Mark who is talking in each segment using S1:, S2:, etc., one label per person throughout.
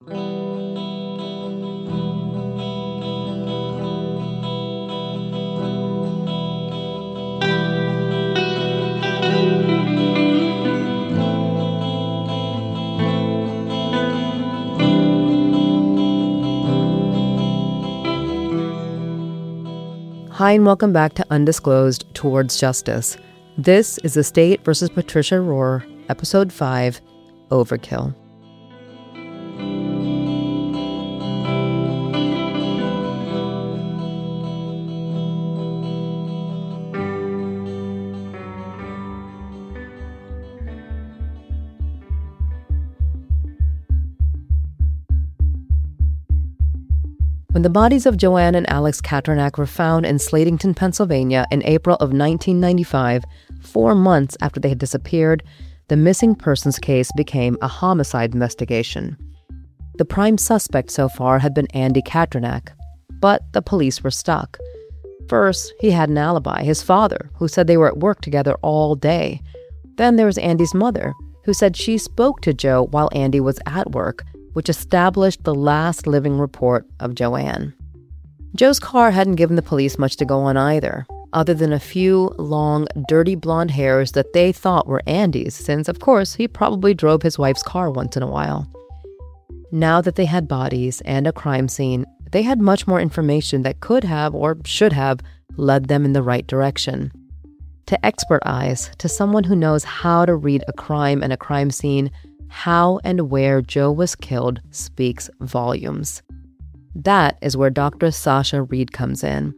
S1: Hi, and welcome back to Undisclosed Towards Justice. This is The State versus Patricia Rohr, Episode 5, Overkill. When the bodies of Joanne and Alex Katernak were found in Slatington, Pennsylvania in April of 1995, 4 months after they had disappeared, the missing persons case became a homicide investigation. The prime suspect so far had been Andy Katernak, but the police were stuck. First, he had an alibi, his father, who said they were at work together all day. Then there was Andy's mother, who said she spoke to Joe while Andy was at work, which established the last living report of Joanne. Joe's car hadn't given the police much to go on either, other than a few long, dirty blonde hairs that they thought were Andy's, since, of course, he probably drove his wife's car once in a while. Now that they had bodies and a crime scene, they had much more information that could have, or should have, led them in the right direction. To expert eyes, to someone who knows how to read a crime and a crime scene, how and where Joe was killed speaks volumes. That is where Dr. Sasha Reed comes in.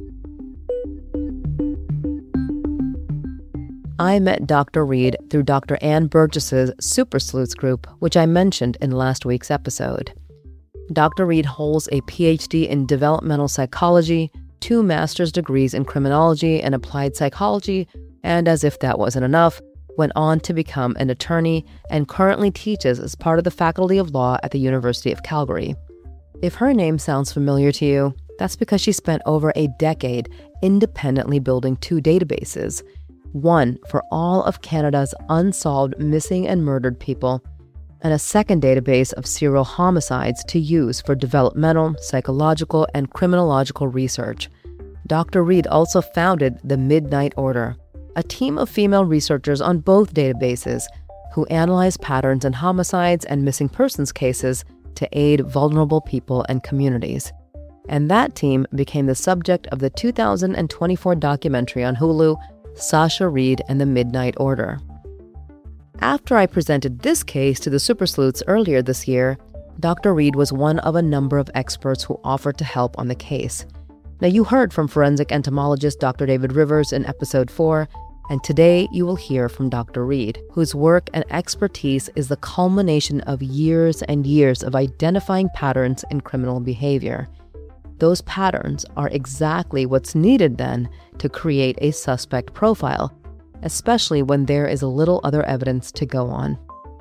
S1: I met Dr. Reed through Dr. Ann Burgess's Super Sleuths group, which I mentioned in last week's episode. Dr. Reed holds a PhD in developmental psychology, 2 master's degrees in criminology and applied psychology, and as if that wasn't enough, went on to become an attorney and currently teaches as part of the Faculty of Law at the University of Calgary. If her name sounds familiar to you, that's because she spent over a decade independently building 2 databases, one for all of Canada's unsolved missing and murdered people, and a second database of serial homicides to use for developmental, psychological, and criminological research. Dr. Reed also founded the Midnight Order, a team of female researchers on both databases who analyze patterns in homicides and missing persons cases to aid vulnerable people and communities. And that team became the subject of the 2024 documentary on Hulu, Sasha Reed and the Midnight Order. After I presented this case to the Super Sleuths earlier this year, Dr. Reed was one of a number of experts who offered to help on the case. Now, you heard from forensic entomologist Dr. David Rivers in episode 4, and today you will hear from Dr. Reed, whose work and expertise is the culmination of years and years of identifying patterns in criminal behavior. Those patterns are exactly what's needed then to create a suspect profile, especially when there is little other evidence to go on.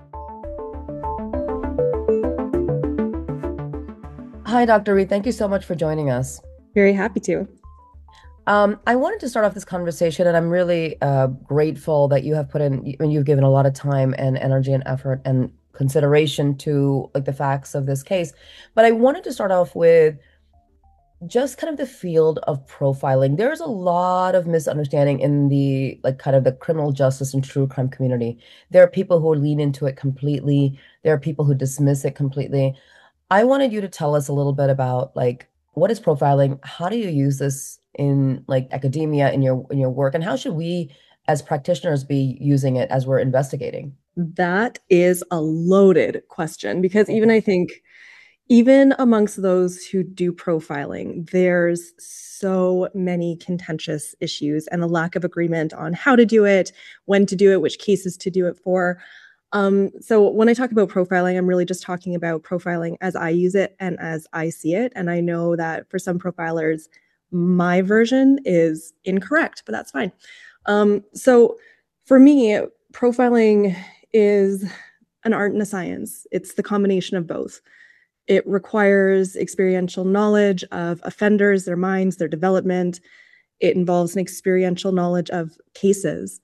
S1: Hi, Dr. Reed. Thank you so much for joining us.
S2: Very happy to.
S1: I wanted to start off this conversation, and I'm really grateful that you have you've given a lot of time and energy and effort and consideration to the facts of this case. But I wanted to start off with just kind of the field of profiling. There's a lot of misunderstanding in the kind of the criminal justice and true crime community. There are people who lean into it completely. There are people who dismiss it completely. I wanted you to tell us a little bit about what is profiling? How do you use this in academia, in your work, and how should we as practitioners be using it as we're investigating?
S2: That is a loaded question, because I think even amongst those who do profiling, there's so many contentious issues and a lack of agreement on how to do it, when to do it, which cases to do it for. So when I talk about profiling, I'm really just talking about profiling as I use it and as I see it. And I know that for some profilers, my version is incorrect, but that's fine. So for me, profiling is an art and a science. It's the combination of both. It requires experiential knowledge of offenders, their minds, their development. It involves an experiential knowledge of cases.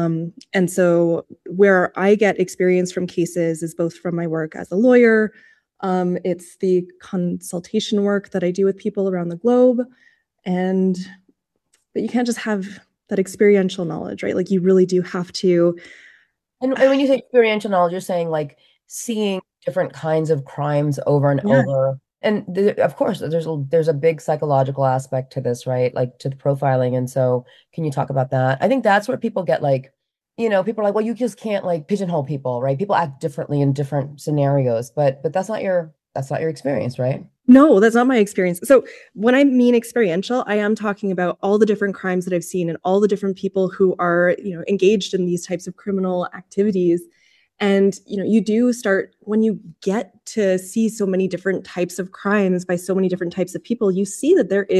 S2: And so where I get experience from cases is both from my work as a lawyer, It's the consultation work that I do with people around the globe. But you can't just have that experiential knowledge, right? Like you really do have to.
S1: And when you say experiential knowledge, you're saying like seeing different kinds of crimes over and
S2: Yeah.
S1: over. And of course, there's a big psychological aspect to this, right? Like to the profiling. And so, can you talk about that? I think that's where people get like, people are like, well, you just can't like pigeonhole people, right? People act differently in different scenarios, but that's not your experience, right?
S2: No, that's not my experience. So when I mean experiential, I am talking about all the different crimes that I've seen and all the different people who are, engaged in these types of criminal activities. And, you do start, when you get to see so many different types of crimes by so many different types of people, you see that there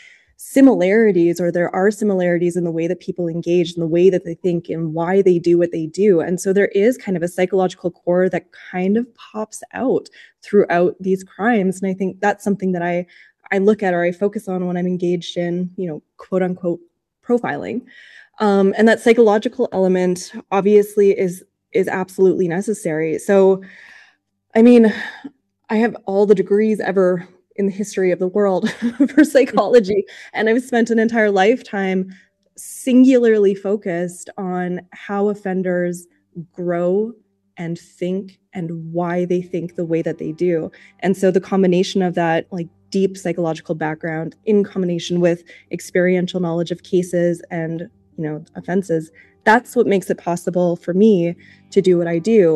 S2: are similarities in the way that people engage, in the way that they think and why they do what they do. And so there is kind of a psychological core that kind of pops out throughout these crimes. And I think that's something that I look at or I focus on when I'm engaged in, quote unquote, profiling. And that psychological element obviously is absolutely necessary. So, I mean, I have all the degrees ever in the history of the world for psychology, and I've spent an entire lifetime singularly focused on how offenders grow and think and why they think the way that they do. And so the combination of that, like, deep psychological background in combination with experiential knowledge of cases and, offenses, that's what makes it possible for me to do what I do.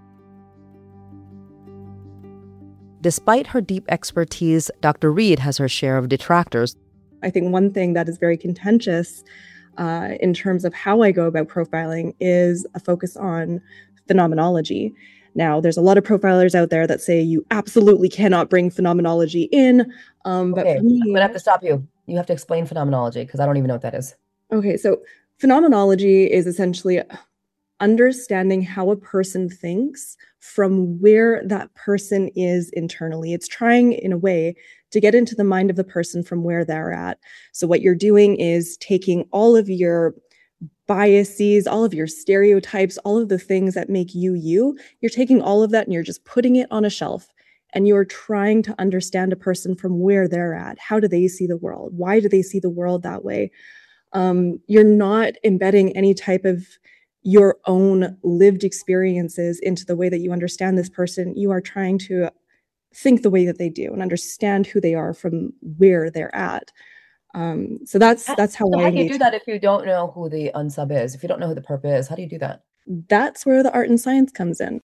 S1: Despite her deep expertise, Dr. Reed has her share of detractors.
S2: I think one thing that is very contentious in terms of how I go about profiling is a focus on phenomenology. Now, there's a lot of profilers out there that say you absolutely cannot bring phenomenology in. But for me,
S1: I'm going to have to stop you. You have to explain phenomenology because I don't even know what that is.
S2: Okay, so phenomenology is essentially understanding how a person thinks from where that person is internally. It's trying, in a way, to get into the mind of the person from where they're at. So what you're doing is taking all of your biases, all of your stereotypes, all of the things that make you, you're taking all of that and you're just putting it on a shelf. And you're trying to understand a person from where they're at. How do they see the world? Why do they see the world that way? You're not embedding any type of your own lived experiences into the way that you understand this person. You are trying to think the way that they do and understand who they are from where they're at. So that's how I engage.
S1: How do you do that if you don't know who the unsub is? If you don't know who the perp is, how do you do that?
S2: That's where the art and science comes in.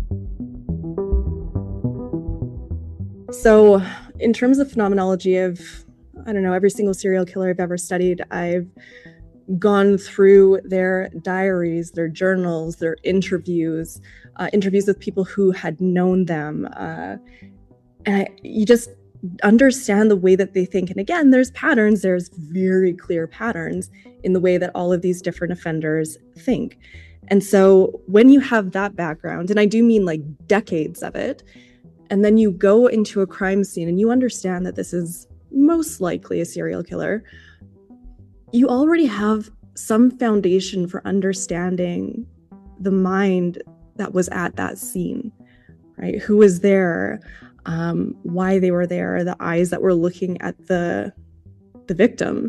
S2: So in terms of phenomenology of, I don't know, every single serial killer I've ever studied, I've gone through their diaries, their journals, their interviews with people who had known them. And you just understand the way that they think. And again, there's very clear patterns in the way that all of these different offenders think. And so when you have that background, and I do mean like decades of it, and then you go into a crime scene and you understand that this is most likely a serial killer, you already have some foundation for understanding the mind that was at that scene, right? Who was there, why they were there, the eyes that were looking at the victim.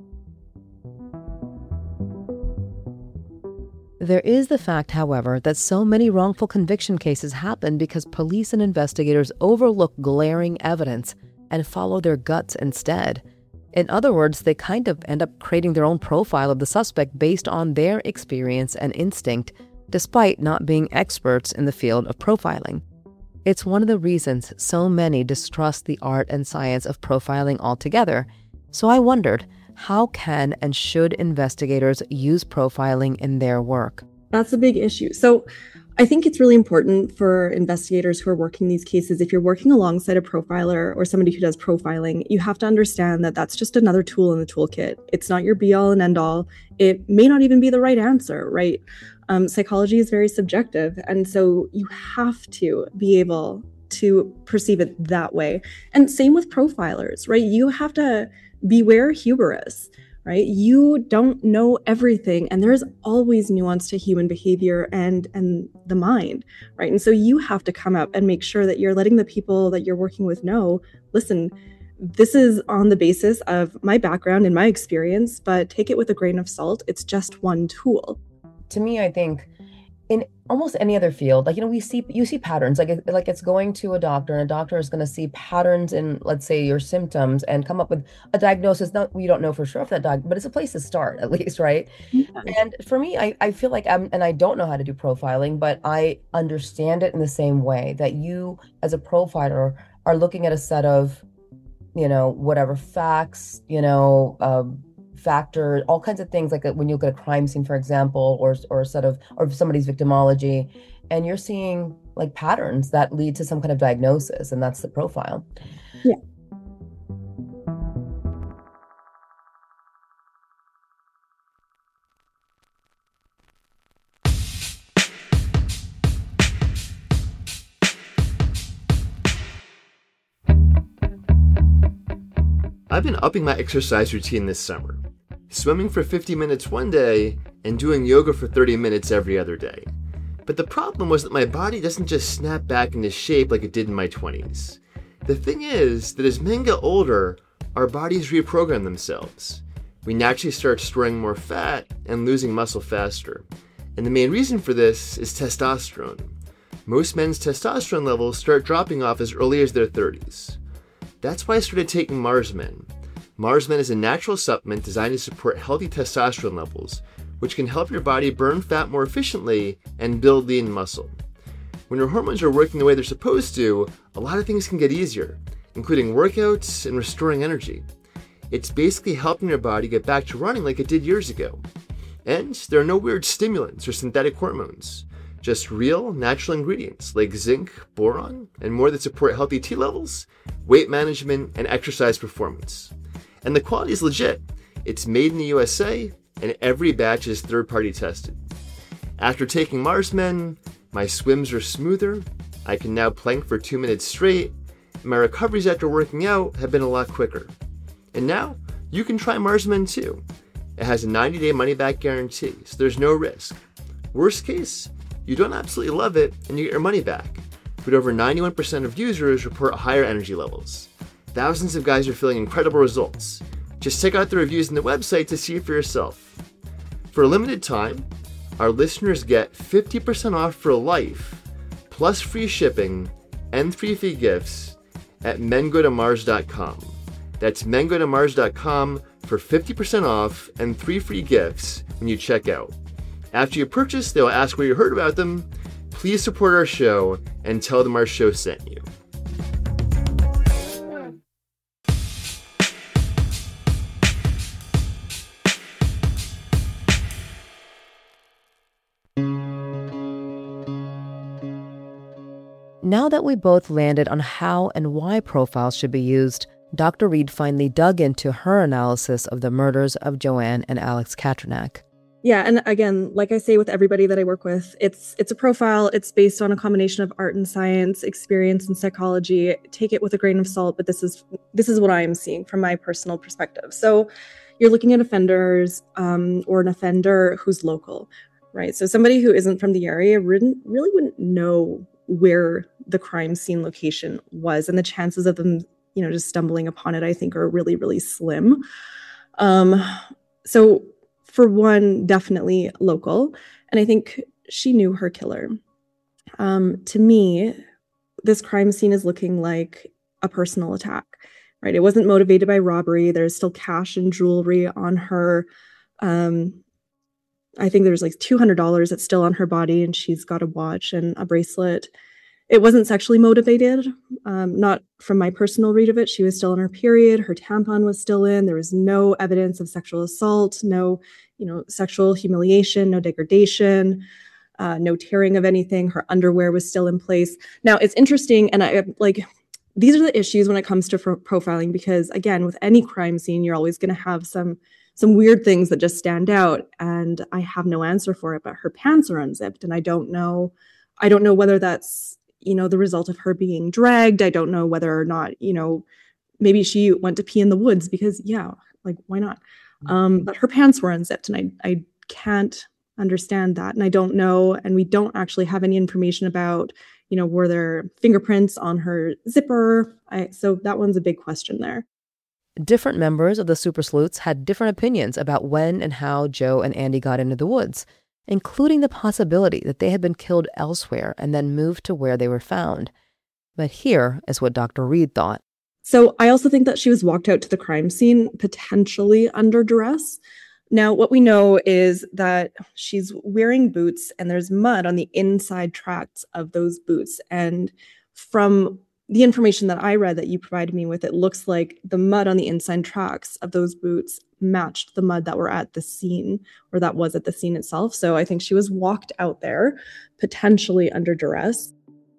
S1: There is the fact, however, that so many wrongful conviction cases happen because police and investigators overlook glaring evidence and follow their guts instead. In other words, they kind of end up creating their own profile of the suspect based on their experience and instinct, despite not being experts in the field of profiling. It's one of the reasons so many distrust the art and science of profiling altogether. So I wondered, how can and should investigators use profiling in their work?
S2: That's a big issue. So I think it's really important for investigators who are working these cases, if you're working alongside a profiler or somebody who does profiling, you have to understand that that's just another tool in the toolkit. It's not your be all and end all. It may not even be the right answer, right? Psychology is very subjective. And so you have to be able to perceive it that way. And same with profilers, right? You have to beware hubris, right? You don't know everything, and there's always nuance to human behavior and the mind, right? And so you have to come up and make sure that you're letting the people that you're working with know, listen, this is on the basis of my background and my experience, but take it with a grain of salt. It's just one tool.
S1: To me, I think in almost any other field, like, you see patterns, like it's going to a doctor, and a doctor is going to see patterns in, let's say, your symptoms and come up with a diagnosis. Not, we don't know for sure if that dog, but it's a place to start at least, right?
S2: Yeah.
S1: And for me, I feel like and I don't know how to do profiling, but I understand it in the same way that you as a profiler are looking at a set of, whatever facts, factor, all kinds of things, like when you look at a crime scene, for example, or a set of, or somebody's victimology, and you're seeing like patterns that lead to some kind of diagnosis, and that's the profile.
S2: Yeah.
S3: I've been upping my exercise routine this summer, swimming for 50 minutes one day and doing yoga for 30 minutes every other day. But the problem was that my body doesn't just snap back into shape like it did in my 20s. The thing is that as men get older, our bodies reprogram themselves. We naturally start storing more fat and losing muscle faster. And the main reason for this is testosterone. Most men's testosterone levels start dropping off as early as their 30s. That's why I started taking Marsmen. Marsmen is a natural supplement designed to support healthy testosterone levels, which can help your body burn fat more efficiently and build lean muscle. When your hormones are working the way they're supposed to, a lot of things can get easier, including workouts and restoring energy. It's basically helping your body get back to running like it did years ago. And there are no weird stimulants or synthetic hormones. Just real, natural ingredients like zinc, boron, and more that support healthy T levels, weight management, and exercise performance. And the quality is legit. It's made in the USA, and every batch is third-party tested. After taking Marsmen, my swims are smoother, I can now plank for 2 minutes straight, and my recoveries after working out have been a lot quicker. And now, you can try Marsmen too. It has a 90-day money-back guarantee, so there's no risk. Worst case, you don't absolutely love it and you get your money back, but over 91% of users report higher energy levels. Thousands of guys are feeling incredible results. Just check out the reviews on the website to see it for yourself. For a limited time, our listeners get 50% off for life, plus free shipping and 3 free gifts at mengotomars.com. That's mengotomars.com for 50% off and 3 free gifts when you check out. After you purchase, they'll ask where you heard about them. Please support our show and tell them our show sent you.
S1: Now that we both landed on how and why profiles should be used, Dr. Reed finally dug into her analysis of the murders of Joanne and Alex Katranak.
S2: Yeah, and again, like I say with everybody that I work with, it's a profile. It's based on a combination of art and science, experience and psychology. Take it with a grain of salt, but this is what I am seeing from my personal perspective. So you're looking at offenders or an offender who's local, right? So somebody who isn't from the area really wouldn't know where the crime scene location was, and the chances of them, just stumbling upon it, I think, are really, really slim. So for one, definitely local. And I think she knew her killer. To me, this crime scene is looking like a personal attack, right? It wasn't motivated by robbery. There's still cash and jewelry on her. I think there's like $200 that's still on her body, and she's got a watch and a bracelet. It wasn't sexually motivated, not from my personal read of it. She was still on her period. Her tampon was still in. There was no evidence of sexual assault, no, sexual humiliation, no degradation, no tearing of anything. Her underwear was still in place. Now, it's interesting, and these are the issues when it comes to profiling, because again, with any crime scene, you're always going to have some weird things that just stand out, and I have no answer for it. But her pants are unzipped, and I don't know whether that's the result of her being dragged. I don't know whether or not, maybe she went to pee in the woods because, why not? But her pants were unzipped, and I can't understand that. And I don't know, and we don't actually have any information about, were there fingerprints on her zipper? So that one's a big question there.
S1: Different members of the Super Sleuths had different opinions about when and how Joe and Andy got into the woods, including the possibility that they had been killed elsewhere and then moved to where they were found. But here is what Dr. Reed thought.
S2: So I also think that she was walked out to the crime scene, potentially under duress. Now, what we know is that she's wearing boots and there's mud on the inside tracks of those boots. And from the information that I read that you provided me with, it looks like the mud on the inside tracks of those boots matched the mud that were at the scene, or that was at the scene itself. So I think she was walked out there, potentially under duress.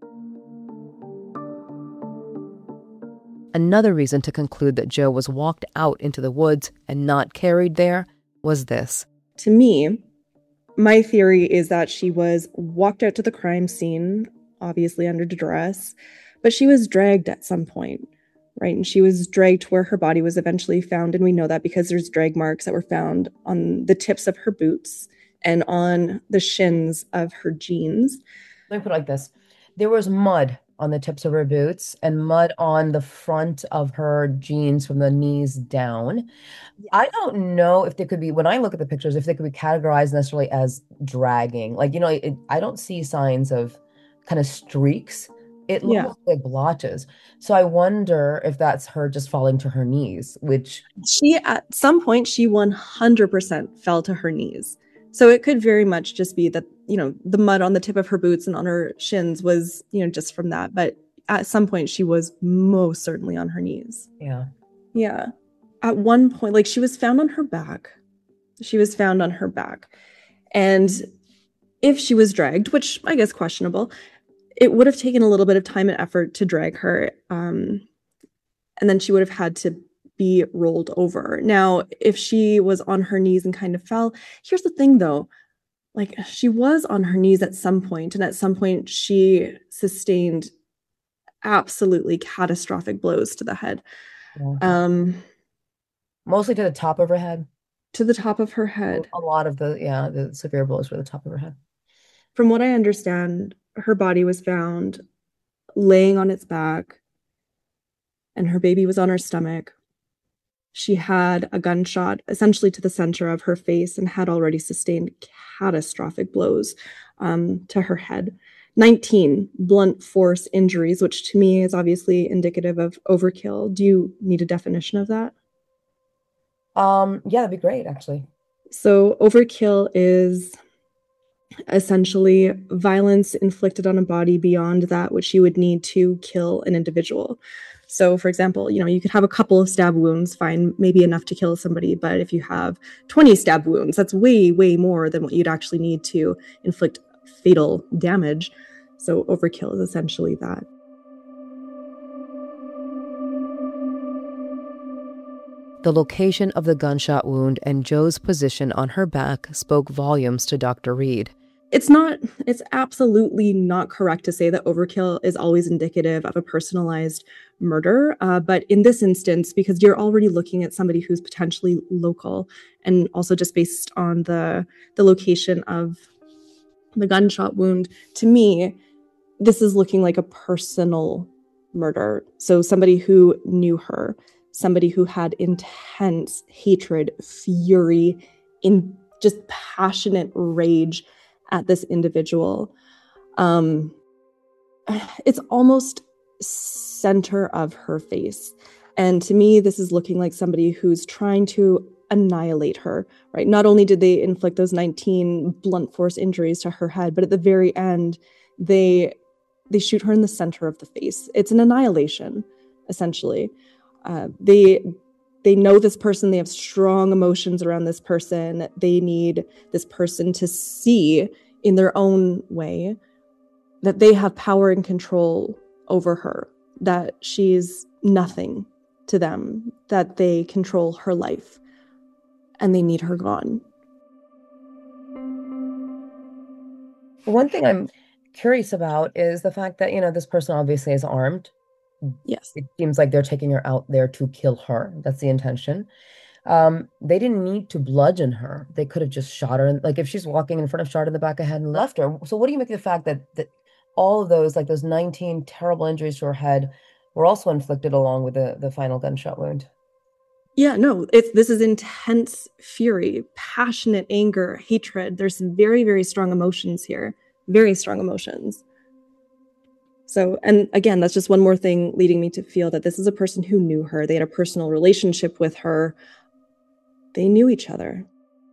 S1: Another reason to conclude that Joe was walked out into the woods and not carried there was this.
S2: To me, my theory is that she was walked out to the crime scene, obviously under duress, but she was dragged at some point, right? And she was dragged to where her body was eventually found. And we know that because there's drag marks that were found on the tips of her boots and on the shins of her jeans.
S1: Let me put it like this. There was mud on the tips of her boots and mud on the front of her jeans from the knees down. Yes. I don't know if they could be, when I look at the pictures, if they could be categorized necessarily as dragging. Like, I don't see signs of kind of streaks. It looks like blotches. So I wonder if that's her just falling to her knees, which...
S2: At some point, she 100% fell to her knees. So it could very much just be that, the mud on the tip of her boots and on her shins was, just from that. But at some point, she was most certainly on her knees.
S1: Yeah.
S2: Yeah. At one point, she was found on her back. And if she was dragged, which I guess questionable, it would have taken a little bit of time and effort to drag her. And then she would have had to be rolled over. Now, if she was on her knees and kind of fell, here's the thing though, she was on her knees at some point, and at some point she sustained absolutely catastrophic blows to the head.
S1: Yeah. Mostly to the top of her head.
S2: To the top of her head.
S1: A lot of the severe blows were the top of her head.
S2: From what I understand, her body was found laying on its back, and her baby was on her stomach. She had a gunshot essentially to the center of her face and had already sustained catastrophic blows to her head. 19 blunt force injuries, which to me is obviously indicative of overkill. Do you need a definition of that?
S1: Yeah, that'd be great, actually.
S2: So overkill is essentially violence inflicted on a body beyond that which you would need to kill an individual. So, for example, you could have a couple of stab wounds, fine, maybe enough to kill somebody. But if you have 20 stab wounds, that's way, way more than what you'd actually need to inflict fatal damage. So overkill is essentially that.
S1: The location of the gunshot wound and Joe's position on her back spoke volumes to Dr. Reed.
S2: It's absolutely not correct to say that overkill is always indicative of a personalized murder. But in this instance, because you're already looking at somebody who's potentially local, and also just based on the location of the gunshot wound, to me, this is looking like a personal murder. So somebody who knew her, somebody who had intense hatred, fury, in just passionate rage at this individual. It's almost center of her face. And to me, this is looking like somebody who's trying to annihilate her, right? Not only did they inflict those 19 blunt force injuries to her head, but at the very end, they shoot her in the center of the face. It's an annihilation, essentially. They know this person, they have strong emotions around this person. They need this person to see in their own way that they have power and control over her, that she's nothing to them, that they control her life, and they need her gone.
S1: One thing I'm curious about is the fact that, this person obviously is armed.
S2: Yes.
S1: It seems like they're taking her out there to kill her. That's the intention. They didn't need to bludgeon her. They could have just shot her. Like if she's walking in front of, shot her in the back of the head and left her. So what do you make of the fact that all of those, like those 19 terrible injuries to her head, were also inflicted along with the final gunshot wound?
S2: Yeah, no, this is intense fury, passionate anger, hatred. There's some very, very strong emotions here, very strong emotions. So, and again, that's just one more thing leading me to feel that this is a person who knew her. They had a personal relationship with her. They knew each other.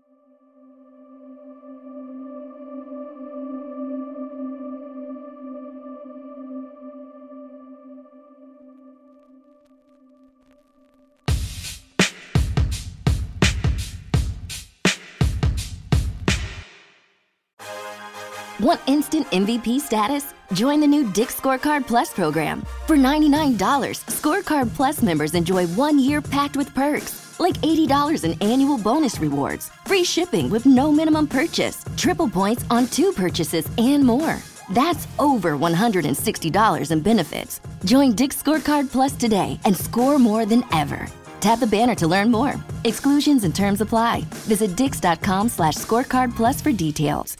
S4: Want instant MVP status? Join the new Dick's Scorecard Plus program. For $99, Scorecard Plus members enjoy 1 year packed with perks, like $80 in annual bonus rewards, free shipping with no minimum purchase, triple points on 2 purchases, and more. That's over $160 in benefits. Join Dick's Scorecard Plus today and score more than ever. Tap the banner to learn more. Exclusions and terms apply. Visit dix.com/scorecard plus for details.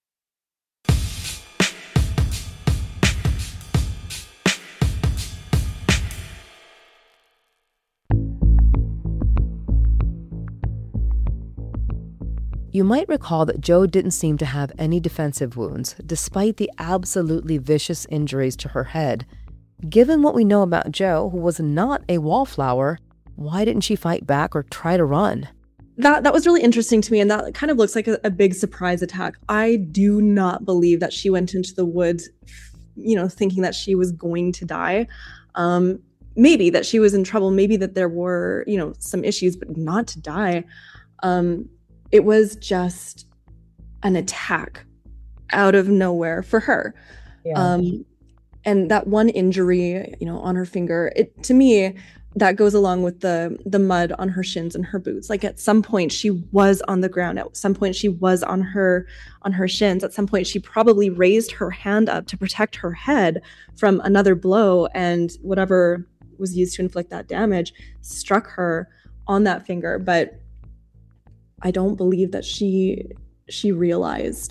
S1: You might recall that Jo didn't seem to have any defensive wounds, despite the absolutely vicious injuries to her head. Given what we know about Jo, who was not a wallflower, why didn't she fight back or try to run?
S2: That was really interesting to me, and that kind of looks like a big surprise attack. I do not believe that she went into the woods, thinking that she was going to die. Maybe that she was in trouble, maybe that there were, some issues, but not to die. It was just an attack out of nowhere for her.
S1: Yeah.
S2: And that one injury, on her finger, to me, that goes along with the mud on her shins and her boots. Like at some point she was on the ground. At some point she was on her shins. At some point she probably raised her hand up to protect her head from another blow, and whatever was used to inflict that damage struck her on that finger. But I don't believe that she realized.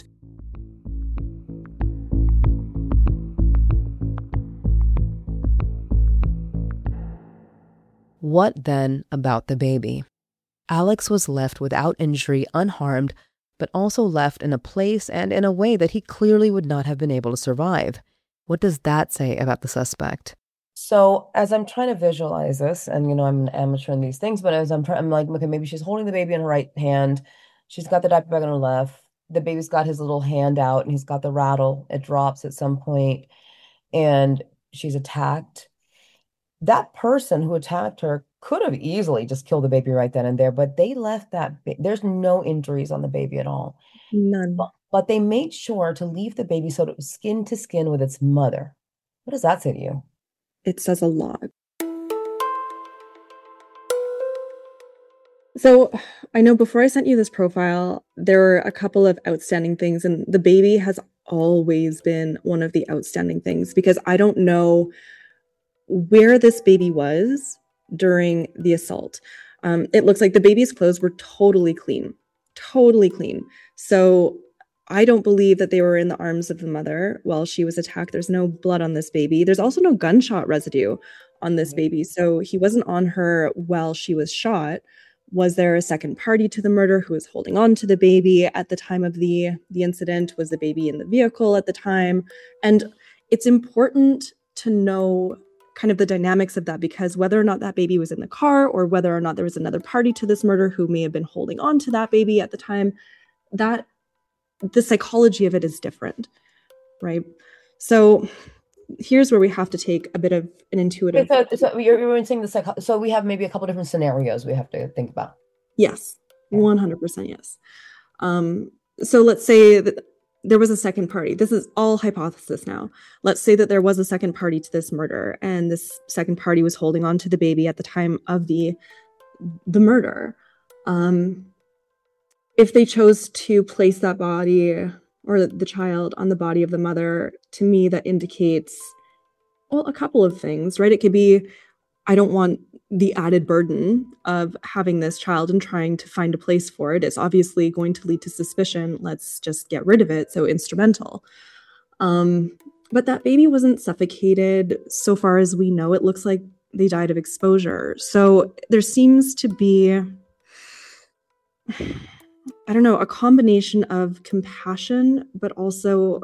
S1: What then about the baby? Alex was left without injury, unharmed, but also left in a place and in a way that he clearly would not have been able to survive. What does that say about the suspect? So as I'm trying to visualize this, and I'm an amateur in these things, but as I'm like, okay, maybe she's holding the baby in her right hand. She's got the diaper bag on her left. The baby's got his little hand out and he's got the rattle. It drops at some point and she's attacked. That person who attacked her could have easily just killed the baby right then and there, but they left there's no injuries on the baby at all.
S2: None.
S1: But they made sure to leave the baby so it was skin to skin with its mother. What does that say to you?
S2: It says a lot. So I know before I sent you this profile, there were a couple of outstanding things, and the baby has always been one of the outstanding things, because I don't know where this baby was during the assault. It looks like the baby's clothes were totally clean. So I don't believe that they were in the arms of the mother while she was attacked. There's no blood on this baby. There's also no gunshot residue on this baby. So he wasn't on her while she was shot. Was there a second party to the murder who was holding on to the baby at the time of the incident? Was the baby in the vehicle at the time? And it's important to know kind of the dynamics of that, because whether or not that baby was in the car or whether or not there was another party to this murder who may have been holding on to that baby at the time, that the psychology of it is different, right? So here's where we have to take a bit of an intuitive.
S1: So you're saying so we have maybe a couple different scenarios we have to think about.
S2: Yes, 100% yes. So let's say that there was a second party. This is all hypothesis now. Let's say that there was a second party to this murder, and this second party was holding on to the baby at the time of the murder. If they chose to place that body or the child on the body of the mother, to me that indicates, well, a couple of things, right? It could be I don't want the added burden of having this child and trying to find a place for it. It's obviously going to lead to suspicion. Let's just get rid of it. So instrumental. But that baby wasn't suffocated. So far as we know, it looks like they died of exposure. So there seems to be, I don't know, a combination of compassion, but also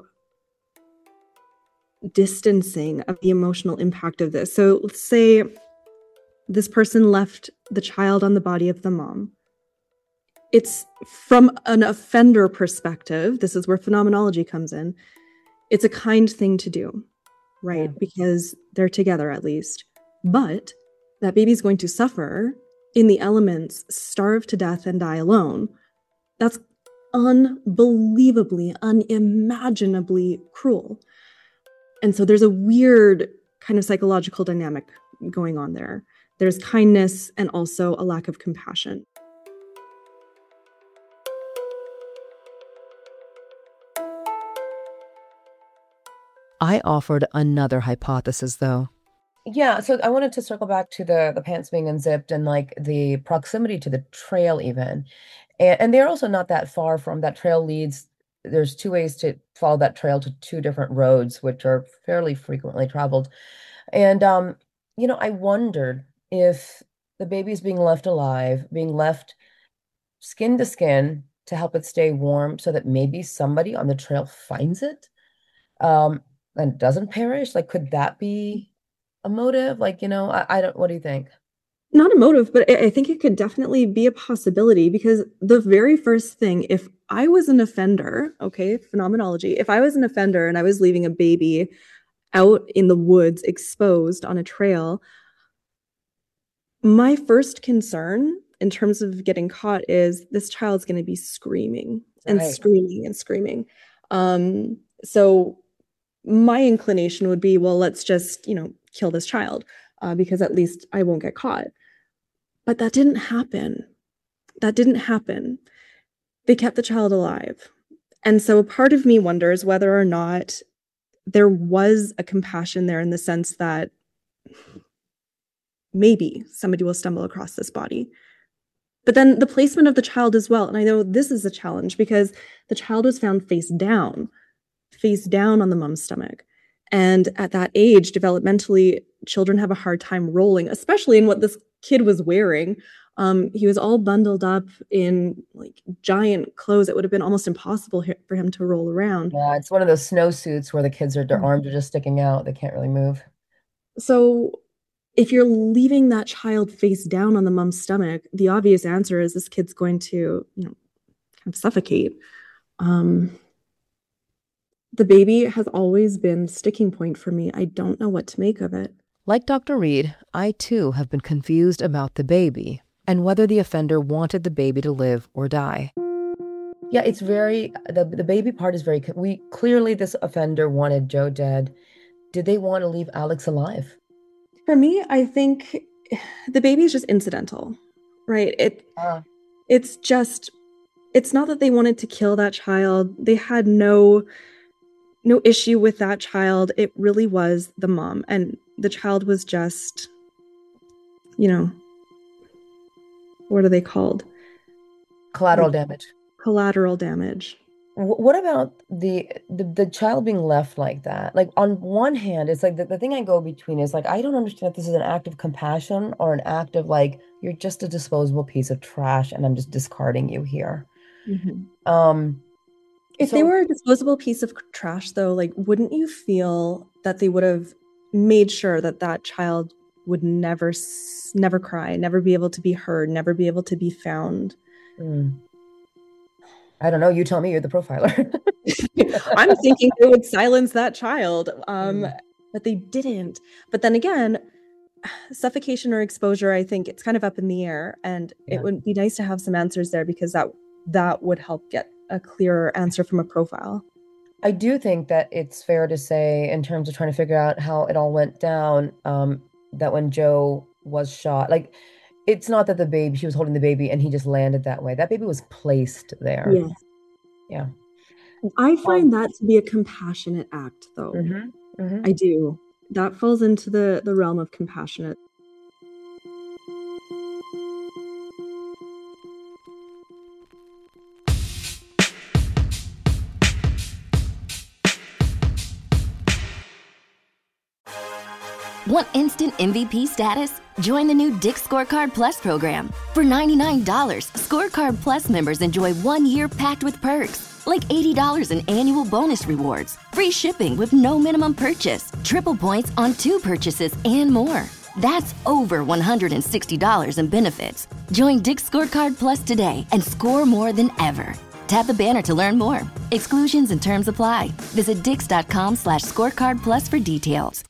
S2: distancing of the emotional impact of this. So let's say this person left the child on the body of the mom. It's from an offender perspective. This is where phenomenology comes in. It's a kind thing to do, right? Yeah. Because they're together at least. But that baby's going to suffer in the elements, starve to death and die alone. That's unbelievably, unimaginably cruel. And so there's a weird kind of psychological dynamic going on there. There's kindness and also a lack of compassion.
S1: I offered another hypothesis, though.
S5: Yeah, so I wanted to circle back to the pants being unzipped and like the proximity to the trail even. And they're also not that far from that trail leads. There's two ways to follow that trail to two different roads, which are fairly frequently traveled. And, I wondered if the baby's being left alive, being left skin to skin to help it stay warm so that maybe somebody on the trail finds it and doesn't perish. Like, could that be a motive? Like, I don't, what do you think?
S2: Not a motive, but I think it could definitely be a possibility because the very first thing, if I was an offender, okay, phenomenology, if I was an offender and I was leaving a baby out in the woods exposed on a trail, my first concern in terms of getting caught is this child's going to be screaming and right. screaming and screaming. So my inclination would be, well, let's just, kill this child because at least I won't get caught. But that didn't happen. They kept the child alive. And so a part of me wonders whether or not there was a compassion there in the sense that maybe somebody will stumble across this body. But then the placement of the child as well. And I know this is a challenge because the child was found face down on the mom's stomach. And at that age, developmentally, children have a hard time rolling, especially in what this kid was wearing. He was all bundled up in like giant clothes. It would have been almost impossible for him to roll around.
S5: Yeah, it's one of those snowsuits where the kids their arms are just sticking out. They can't really move.
S2: So if you're leaving that child face down on the mom's stomach, the obvious answer is this kid's going to, kind of suffocate. The baby has always been sticking point for me. I don't know what to make of it.
S1: Like Dr. Reed, I too have been confused about the baby and whether the offender wanted the baby to live or die.
S5: Yeah, it's the baby part is clearly this offender wanted Joe dead. Did they want to leave Alex alive?
S2: For me, I think the baby is just incidental, right? It's not that they wanted to kill that child. They had no issue with that child. It really was the mom. And the child was just, what are they called?
S5: Collateral damage.
S2: Collateral damage.
S5: What about the child being left like that? Like, on one hand, it's like the thing I go between is like, I don't understand if this is an act of compassion or an act of like, you're just a disposable piece of trash and I'm just discarding you here.
S2: Mm-hmm. If they were a disposable piece of trash, though, like, wouldn't you feel that they would have made sure that child would never cry, never be able to be heard, never be able to be found?
S5: I don't know. You tell me. You're the profiler.
S2: I'm thinking they would silence that child, but they didn't. But then again, suffocation or exposure, I think it's kind of up in the air, and it would be nice to have some answers there because that would help get a clearer answer from a profile.
S5: I do think that it's fair to say, in terms of trying to figure out how it all went down, that when Joe was shot, like, it's not that she was holding the baby and he just landed that way. That baby was placed there.
S2: Yes.
S5: Yeah.
S2: I find that to be a compassionate act, though.
S5: Mm-hmm. Mm-hmm.
S2: I do. That falls into the realm of compassionate.
S4: Want instant MVP status? Join the new Dick's Scorecard Plus program. For $99, Scorecard Plus members enjoy 1 year packed with perks, like $80 in annual bonus rewards, free shipping with no minimum purchase, triple points on 2 purchases, and more. That's over $160 in benefits. Join Dick's Scorecard Plus today and score more than ever. Tap the banner to learn more. Exclusions and terms apply. Visit dix.com/scorecard plus for details.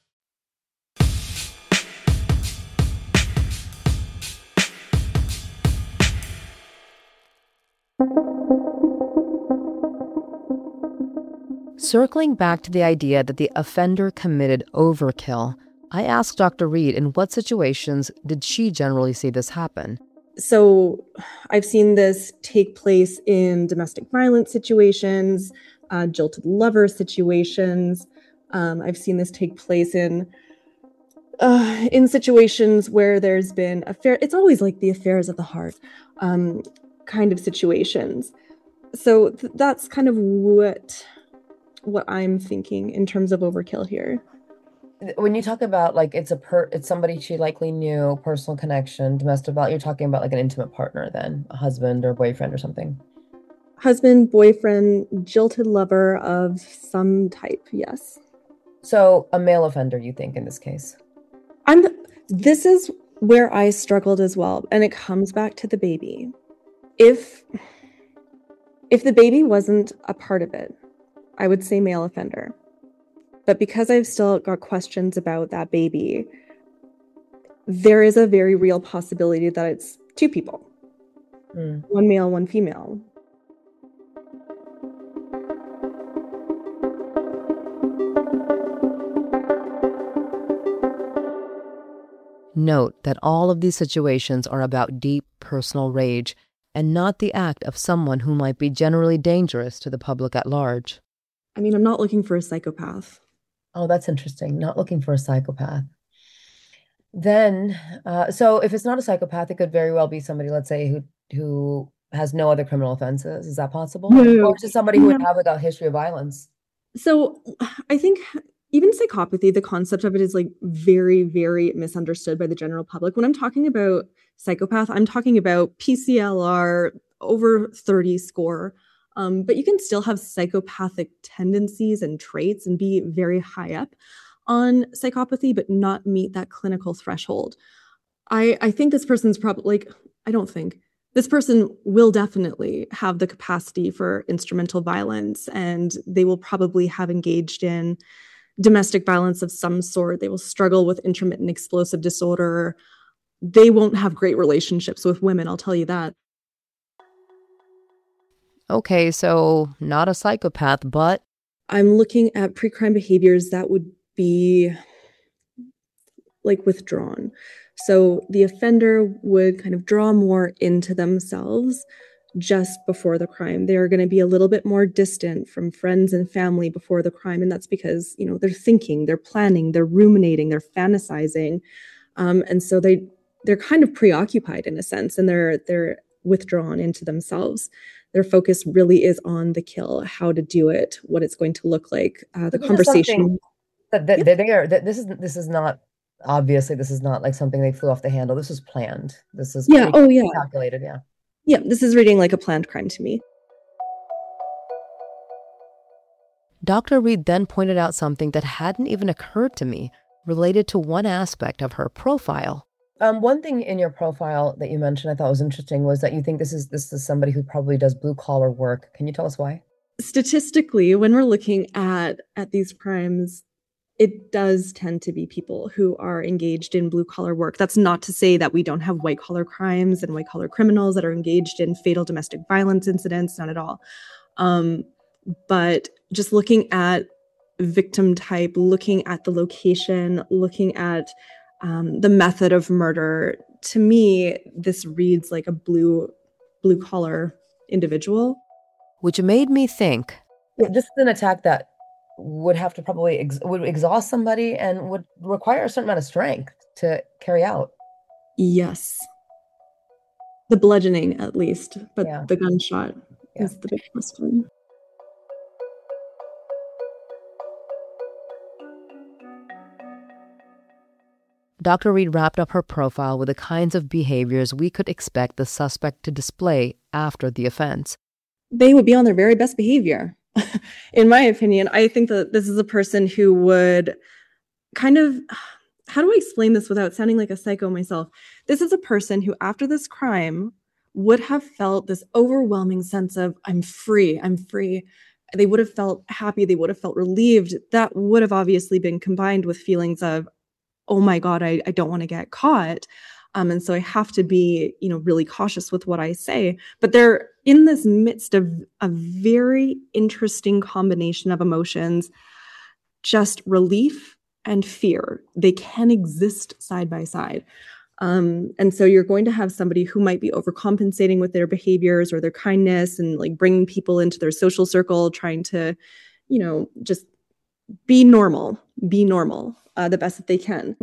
S1: Circling back to the idea that the offender committed overkill, I asked Dr. Reed in what situations did she generally see this happen?
S2: So I've seen this take place in domestic violence situations, jilted lover situations. I've seen this take place in situations where there's been affair. It's always like the affairs of the heart kind of situations. So that's kind of what I'm thinking in terms of overkill here.
S5: When you talk about like it's somebody she likely knew, personal connection, domestic violence, you're talking about like an intimate partner then, a husband or boyfriend or something.
S2: Husband, boyfriend, jilted lover of some type, yes.
S5: So a male offender, you think, in this case?
S2: This is where I struggled as well, and it comes back to the baby. If the baby wasn't a part of it, I would say male offender. But because I've still got questions about that baby, there is a very real possibility that it's 2 people. One male, one female.
S1: Note that all of these situations are about deep personal rage and not the act of someone who might be generally dangerous to the public at large.
S2: I mean, I'm not looking for a psychopath.
S5: Oh, that's interesting. Not looking for a psychopath. Then, so if it's not a psychopath, it could very well be somebody, let's say, who has no other criminal offenses. Is that possible?
S2: No.
S5: Or just somebody who would have like a history of violence?
S2: So I think even psychopathy, the concept of it is like very, very misunderstood by the general public. When I'm talking about psychopath, I'm talking about PCLR over 30 score. But you can still have psychopathic tendencies and traits and be very high up on psychopathy, but not meet that clinical threshold. I think this person's probably this person will definitely have the capacity for instrumental violence, and they will probably have engaged in domestic violence of some sort. They will struggle with intermittent explosive disorder. They won't have great relationships with women, I'll tell you that.
S1: Okay, so not a psychopath, but...
S2: I'm looking at pre-crime behaviors that would be like withdrawn. So the offender would kind of draw more into themselves just before the crime. They're going to be a little bit more distant from friends and family before the crime. And that's because, they're thinking, they're planning, they're ruminating, they're fantasizing. And so they're kind of preoccupied in a sense, and they're withdrawn into themselves. Their focus really is on the kill, how to do it, what it's going to look like, the conversation.
S5: This is not, obviously, this is not like something they flew off the handle. This is planned. This is calculated, yeah.
S2: Yeah, this is reading like a planned crime to me.
S1: Dr. Reed then pointed out something that hadn't even occurred to me, related to one aspect of her profile.
S5: One thing in your profile that you mentioned I thought was interesting was that you think this is somebody who probably does blue collar work. Can you tell us why?
S2: Statistically, when we're looking at these crimes, it does tend to be people who are engaged in blue collar work. That's not to say that we don't have white collar crimes and white collar criminals that are engaged in fatal domestic violence incidents, not at all. But just looking at victim type, looking at the location, looking at the method of murder, to me, this reads like a blue collar individual.
S1: Which made me think.
S5: This is an attack that would have to probably would exhaust somebody and would require a certain amount of strength to carry out.
S2: Yes. The bludgeoning, at least, but the gunshot is the big question.
S1: Dr. Reed wrapped up her profile with the kinds of behaviors we could expect the suspect to display after the offense.
S2: They would be on their very best behavior. In my opinion, I think that this is a person who would kind of, how do I explain this without sounding like a psycho myself? This is a person who, after this crime, would have felt this overwhelming sense of, I'm free, I'm free. They would have felt happy, they would have felt relieved. That would have obviously been combined with feelings of, oh my God, I don't want to get caught. And so I have to be, really cautious with what I say. But they're in this midst of a very interesting combination of emotions, just relief and fear. They can exist side by side. And so you're going to have somebody who might be overcompensating with their behaviors or their kindness and like bringing people into their social circle, trying to, just be normal, the best that they can.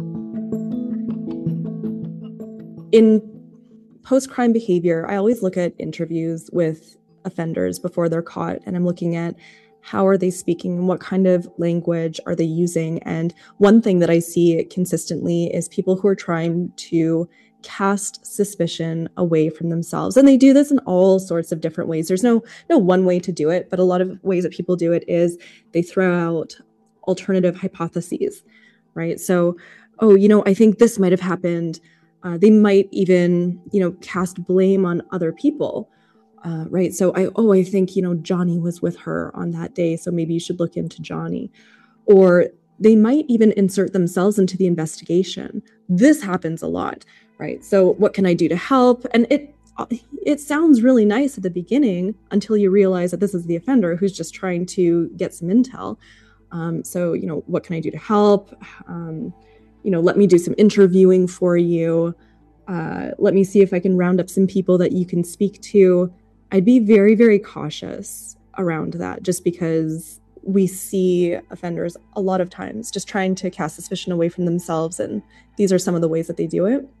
S2: In post-crime behavior, I always look at interviews with offenders before they're caught, and I'm looking at how are they speaking and what kind of language are they using. And one thing that I see consistently is people who are trying to cast suspicion away from themselves. And they do this in all sorts of different ways. There's no one way to do it, but a lot of ways that people do it is they throw out alternative hypotheses, right? So, I think this might have happened. They might even, cast blame on other people, right? So I think, Johnny was with her on that day, so maybe you should look into Johnny. Or they might even insert themselves into the investigation. This happens a lot, right? So what can I do to help? And it sounds really nice at the beginning until you realize that this is the offender who's just trying to get some intel. So, what can I do to help? Let me do some interviewing for you. Let me see if I can round up some people that you can speak to. I'd be very, very cautious around that, just because we see offenders a lot of times just trying to cast suspicion away from themselves. And these are some of the ways that they do it.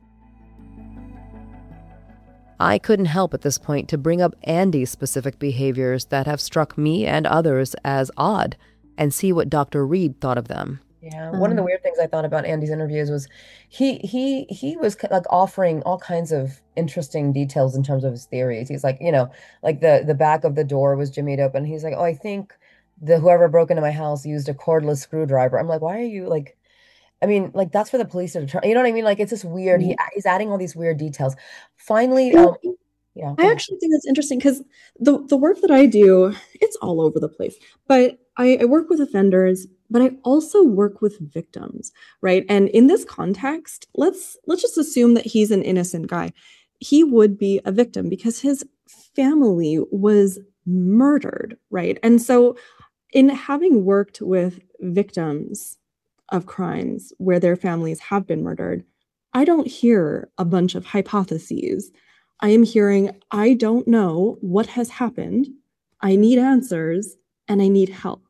S1: I couldn't help at this point to bring up Andy's specific behaviors that have struck me and others as odd and see what Dr. Reed thought of them.
S5: Yeah, one of the weird things I thought about Andy's interviews was he was like offering all kinds of interesting details in terms of his theories. He's like, like the back of the door was jimmied open. He's like, oh, I think whoever broke into my house used a cordless screwdriver. I'm like, why are you like, I mean, like that's for the police to determine. You know what I mean? Like it's just weird. He's adding all these weird details. Finally, yeah.
S2: I actually think that's interesting because the work that I do, it's all over the place. But I work with offenders, but I also work with victims, right? And in this context, let's just assume that he's an innocent guy. He would be a victim because his family was murdered, right? And so in having worked with victims of crimes where their families have been murdered, I don't hear a bunch of hypotheses. I am hearing, I don't know what has happened. I need answers and I need help.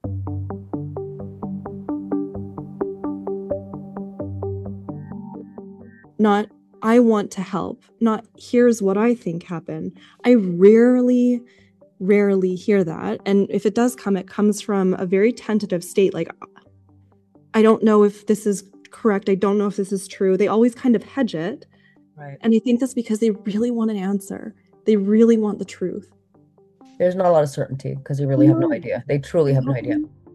S2: Not, I want to help. Not, here's what I think happened. I rarely hear that. And if it does come, it comes from a very tentative state. Like, I don't know if this is correct. I don't know if this is true. They always kind of hedge it.
S5: Right.
S2: And I think that's because they really want an answer. They really want the truth.
S5: There's not a lot of certainty because they really have no idea. They truly have no idea.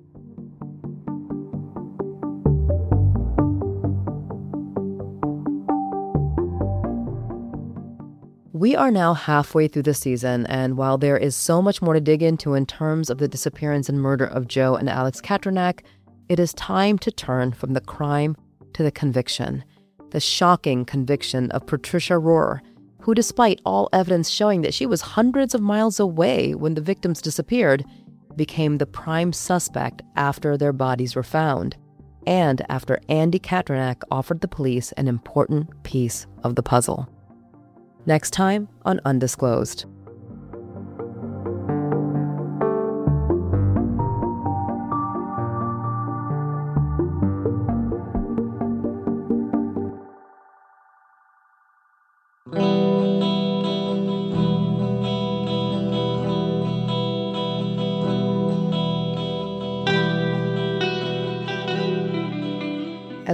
S1: We are now halfway through the season, and while there is so much more to dig into in terms of the disappearance and murder of Joe and Alex Katranak, it is time to turn from the crime to the conviction. The shocking conviction of Patricia Rohrer, who, despite all evidence showing that she was hundreds of miles away when the victims disappeared, became the prime suspect after their bodies were found, and after Andy Katranak offered the police an important piece of the puzzle. Next time on Undisclosed.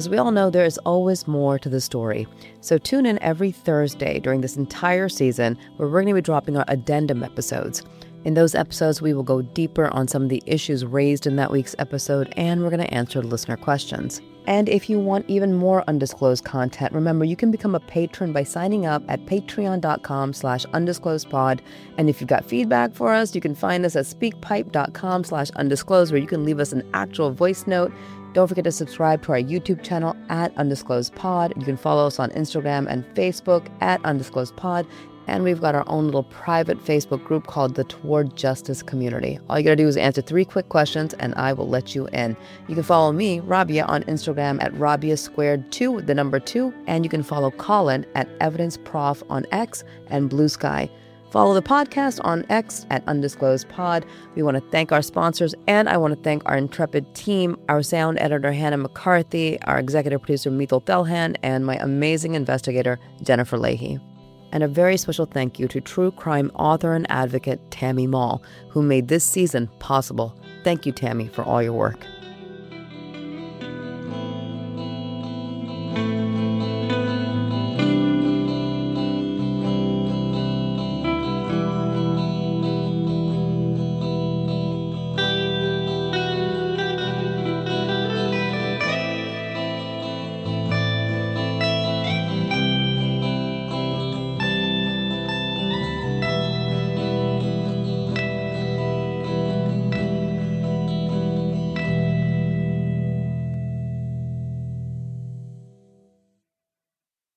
S1: As we all know, there is always more to the story. So tune in every Thursday during this entire season where we're going to be dropping our addendum episodes. In those episodes, we will go deeper on some of the issues raised in that week's episode, and we're going to answer listener questions. And if you want even more undisclosed content, remember you can become a patron by signing up at patreon.com/undisclosedpod. And if you've got feedback for us, you can find us at speakpipe.com/undisclosed, where you can leave us an actual voice note. Don't forget to subscribe to our YouTube channel at Undisclosed Pod. You can follow us on Instagram and Facebook at Undisclosed Pod. And we've got our own little private Facebook group called the Toward Justice Community. All you gotta do is answer 3 quick questions and I will let you in. You can follow me, Rabia, on Instagram at Rabia2, the number 2, and you can follow Colin at EvidenceProf on X and Blue Sky. Follow the podcast on X at Undisclosed Pod. We want to thank our sponsors, and I want to thank our intrepid team, our sound editor, Hannah McCarthy, our executive producer, Mithil Thelhan, and my amazing investigator, Jennifer Leahy. And a very special thank you to true crime author and advocate Tammy Mall, who made this season possible. Thank you, Tammy, for all your work.